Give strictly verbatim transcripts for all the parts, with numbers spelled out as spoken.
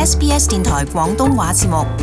S B S 電台廣東話節目。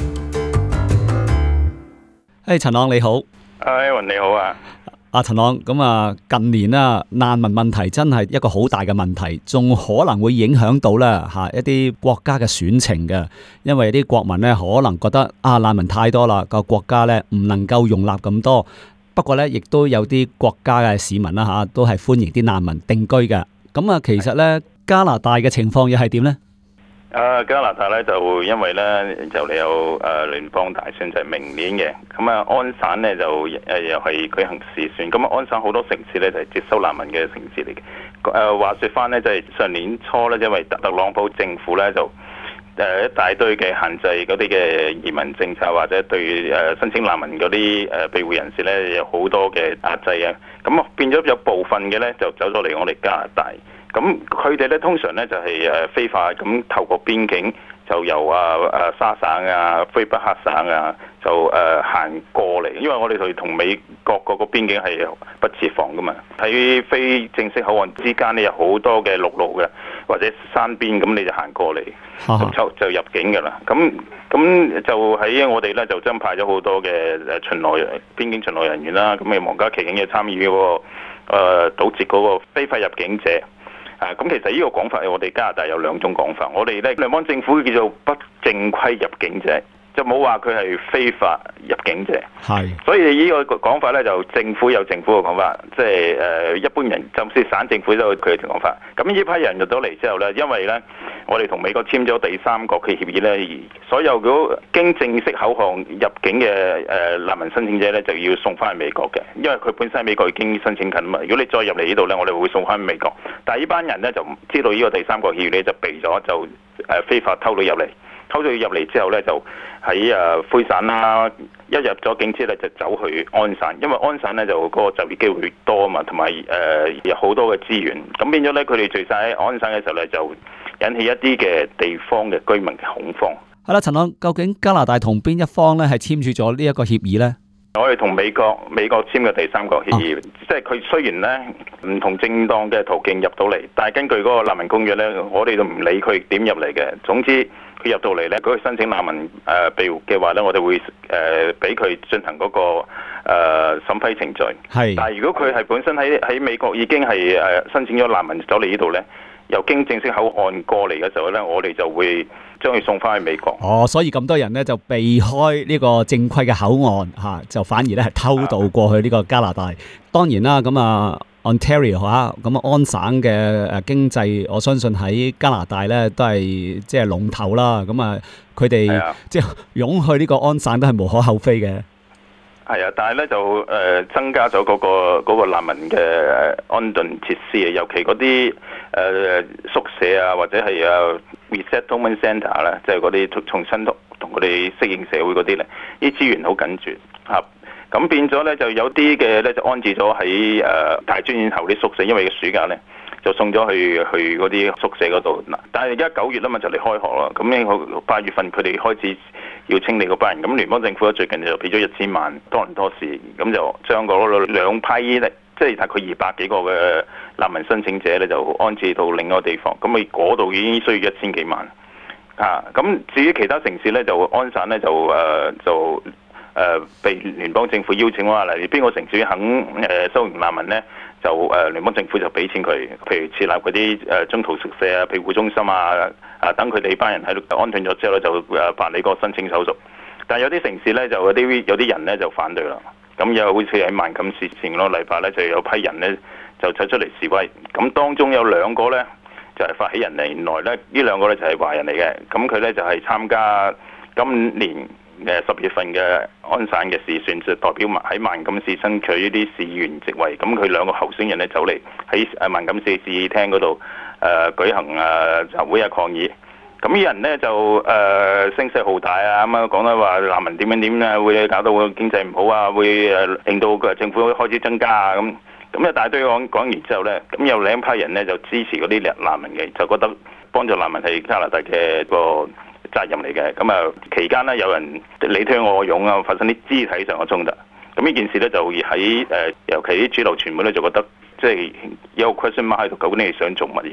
誒，陳朗你好。 誒，Evan 你好啊。 阿陳朗，咁啊，近年啊，難民問題真係一個好大嘅問題，仲可能會影響到咧吓一啲國家嘅選情嘅，因為啲國民咧可能覺得啊難民太多啦，個國家咧唔能夠容納咁多。不過咧，亦都有啲國家嘅市民啦吓，都係歡迎啲難民定居嘅。咁啊，其實咧加拿大嘅情況又係點咧？ 誒加拿大咧就因為咧就嚟有誒聯邦大選就係明年嘅，咁啊安省咧就誒又係舉行市選，咁啊安省好多城市咧就係接收難民嘅城市嚟嘅。誒話説翻咧，就係上年初咧，因為特朗普政府咧就誒一大堆嘅限制嗰啲嘅移民政策，或者對誒申請難民嗰啲誒庇護人士咧有好多嘅壓制啊，咁變咗有部分嘅咧就走咗嚟我哋加拿大。咁佢哋咧通常咧就係誒非法咁透過邊境就由啊啊沙省啊、魁北克省啊就誒行過嚟，因為我哋同同美國嗰個邊境係不設防噶嘛，喺非正式口岸之間咧有好多嘅陸路嘅或者山邊，咁你就行過嚟就就入境噶啦。咁咁就喺我哋咧就增派咗好多嘅誒巡邏邊境巡邏人員啦。咁啊，皇家騎警嘅參與嗰個誒堵截嗰個非法入境者。啊，咁其實呢個講法，我哋加拿大有兩種講法。我哋咧聯邦政府叫做不正規入境者，就冇話佢係非法入境者。係，所以呢個講法咧就政府有政府嘅講法，即係誒一般人，甚至省政府都有佢嘅講法。咁呢批人入到嚟之後咧，因為咧我哋同美國簽咗第三國嘅協議咧，所有嗰經正式口岸入境嘅誒難民申請者咧就要送翻去美國嘅，因為佢本身喺美國已經申請緊嘛。如果你再入嚟呢度咧，我哋會送翻去美國。但係呢班人咧就唔知道呢個第三國協議咧就避咗，就誒非法偷渡入嚟。偷渡入嚟之後咧，就喺誒魁省啦，一入咗境之後咧就走去安省，因為安省咧就嗰個就業機會多啊嘛，同埋誒有好多嘅資源，咁變咗咧佢哋聚晒喺安省嘅時候咧，就引起一啲嘅地方嘅居民嘅恐慌。 係啦，陳朗，究竟加拿大同邊一方咧係簽署咗呢一個協議咧？ 我哋同美國美國簽嘅第三國協議，啊、即係佢雖然咧唔同正當嘅途徑入到嚟，但係根據嗰個難民公約咧，我哋都唔理佢點入嚟嘅。總之佢入到嚟咧，如果佢申請難民誒庇護嘅話咧，我哋會誒俾佢進行嗰、那個誒、呃、審批程序。係，但係如果佢係本身喺喺美國已經係誒申請咗難民走嚟呢度咧，由經正式口岸過嚟嘅時候咧，我哋就會將佢送翻去美國。哦，所以咁多人咧就避開呢個正規嘅口岸嚇、啊，就反而咧係偷渡過去呢個加拿大。啊、當然啦，咁啊 Ontario 嚇，咁啊安省嘅誒經濟，我相信喺加拿大咧都係即係龍頭啦。咁啊，佢哋即係湧去呢個安省都係無可厚非嘅。係啊，但係咧就誒、呃、增加咗嗰、那個嗰、那個難民嘅安頓設施啊，尤其嗰啲誒宿舍啊，或者係啊 resettlement centre 咧，即係嗰啲重新同同佢哋適應社會嗰啲咧，啲資源好緊絀嚇。咁、啊、變咗咧就有啲嘅咧就安置咗喺誒大專院校啲宿舍，因為個暑假咧就送咗去去嗰啲宿舍嗰度嗱。但係而家九月啦嘛就嚟開學啦，咁呢八月份佢哋開始要清理嗰班人，咁聯邦政府最近就俾咗一千萬多倫多市，咁就將嗰兩批咧，即係大概二百幾個嘅難民申請者咧，就安置到另一個地方，咁佢嗰度已經需要一千幾萬啊。咁至於其他城市咧，就安省咧就誒、呃、就誒、呃、被聯邦政府邀請話嚟邊個城市肯誒收容難民咧，就誒、呃、聯邦政府就俾錢佢，譬如設立嗰啲誒中途宿舍啊、庇護中心啊。啊！等佢哋班人喺度安頓咗之後咧，就誒辦理個申請手續。但係有啲城市咧，就有啲有啲人咧就反對啦。咁又好似喺萬錦市前個禮拜咧，就有批人咧就走出嚟示威。咁當中有兩個咧就係、是、發起人嚟，原來咧呢兩個咧就係華人嚟嘅。咁佢咧就係、是、參加今年誒十月份嘅安省嘅市選，就代表喺萬錦市爭取呢啲市議員職位。咁佢兩個候選人咧走嚟喺誒萬錦市市議廳嗰度。誒、呃、舉行誒集會啊抗議，咁啲人咧就誒、呃、聲勢浩大啊，咁啊講得話難民點樣點啊，會搞到經濟唔好啊，會誒令到個政府開始增加啊，咁咁一大堆講講完之後咧，咁有另一批人咧就支持嗰啲難民嘅，就覺得幫助難民係加拿大嘅個責任嚟嘅。咁啊期間咧有人你推我擁啊，發生啲肢體上嘅衝突，咁呢件事咧就喺誒、呃、尤其啲主流傳媒咧就覺得。即係有個 question mark 喺度，究竟你係想做乜嘢？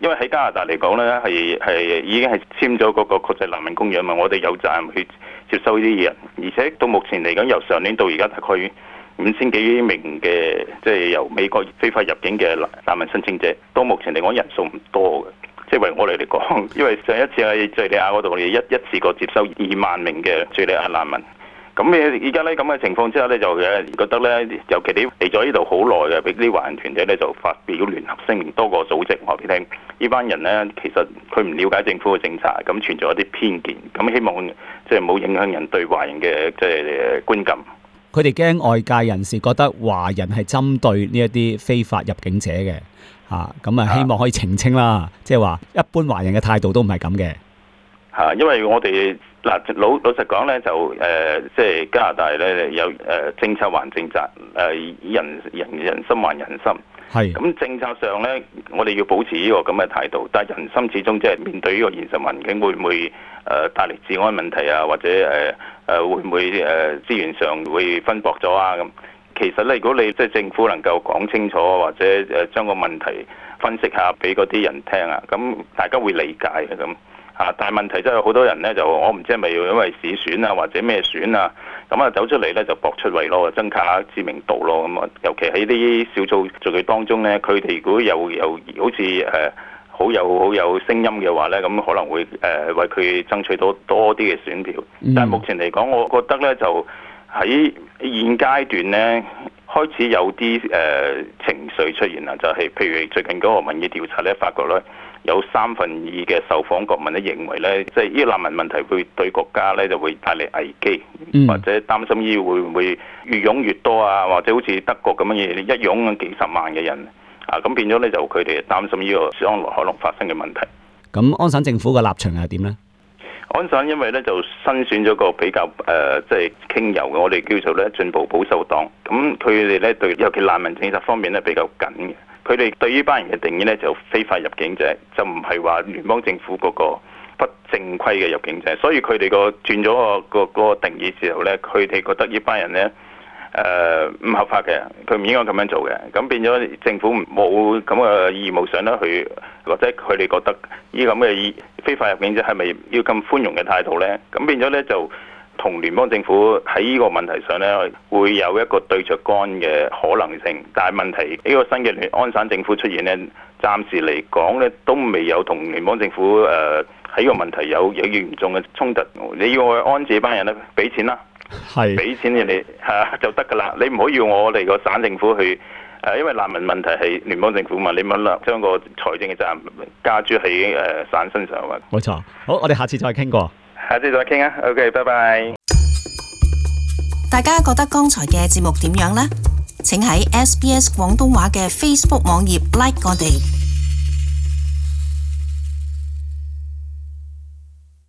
因為喺加拿大嚟講咧，係係已經係簽咗嗰個國際難民公約嘛，我哋有責任去接收呢啲人，而且到目前嚟講，由上年到而家大概五千幾名嘅即係由美國非法入境嘅難民申請者，到目前嚟講人數唔多嘅。即係為我哋嚟講，因為上一次喺敘利亞嗰度，我哋一一次過接收二萬名嘅敘利亞難民。咁誒，而家咧咁嘅情況之下咧，就誒覺得咧，尤其你嚟咗呢度好耐嘅，俾啲華人團體咧就發表聯合聲明，多個組織話俾你聽，呢班人咧其實佢唔了解政府嘅政策，咁存在一啲偏見，咁希望即係冇影響人對華人嘅即係觀感。 佢哋驚外界人士覺得華人係針對呢一啲非法入境者嘅，嚇咁啊，希望可以澄清啦，即係話一般華人嘅態度都唔係咁嘅。嚇， 因為我哋嗱老老實講咧，就誒、呃、即係加拿大咧有誒、呃、政策還政策，誒、呃、人人人心還人心。係咁是政策上咧，我哋要保持呢個咁嘅態度，但係人心始終即係面對呢個現實環境，會唔會誒、呃、帶嚟治安問題啊？或者誒誒、呃、會唔會誒、呃、資源上會分薄咗啊？咁其實咧，如果你即係政府能夠講清楚，或者誒將個問題分析下俾嗰啲人聽啊，咁大家會理解嘅咁。啊！但係問題真係好多人咧，就我唔知係咪因為市選啊，或者咩選啊，咁啊走出嚟咧就搏出位咯，增加知名度咯。咁啊，尤其喺啲少數族裔當中咧，佢哋如果有有好似誒、呃、好有好有聲音嘅話咧，咁可能會誒、呃、為佢爭取到多啲嘅選票。但係目前嚟講，我覺得咧就喺現階段咧開始有啲誒、呃、情緒出現啦，就係、是、譬如最近嗰個民意調查咧，發覺咧。有三分二嘅受訪國民咧認為咧，即係呢個難民問題會對國家咧就會帶嚟危機，嗯、或者擔心呢會唔會越湧越多啊，或者好似德國咁樣嘢一湧幾十萬嘅人啊，咁變咗咧就佢哋擔心呢個將來可能發生嘅問題。咁安省政府嘅立場係點呢？ 安省因為咧就新選咗個比較誒即係傾右嘅，我哋叫做咧進步保守黨，咁佢哋咧對尤其難民政策方面咧比較緊嘅。佢哋對呢班人嘅定義咧就非法入境者，就唔係話聯邦政府嗰個不正規嘅入境者，所以佢哋個轉咗個個個定義之後咧，佢哋覺得呢班人咧誒唔合法嘅，佢唔應該咁樣做嘅，咁變咗政府冇咁嘅義務上咧去，或者佢哋覺得呢咁嘅非法入境者係咪要咁寬容嘅態度咧？咁變咗咧就。同聯邦政府喺呢個問題上咧，會有一個對着幹嘅可能性，但係問題呢、這個新嘅安省政府出現咧，暫時嚟講咧都未有同聯邦政府誒喺呢個問題有有嚴重嘅衝突。你要我安置班人咧，俾錢啦，係俾錢人哋嚇就得㗎啦。你唔好要我哋個省政府去誒、呃，因為難民問題係聯邦政府嘛，你唔好將個財政嘅責任加諸喺誒省身上啊。 冇錯，好，我哋下次再傾過。 下次再傾啊 ，OK， 拜拜。 大家覺得剛才嘅節目點樣呢？請喺 S B S 廣東話嘅 Facebook 網頁 like 我哋。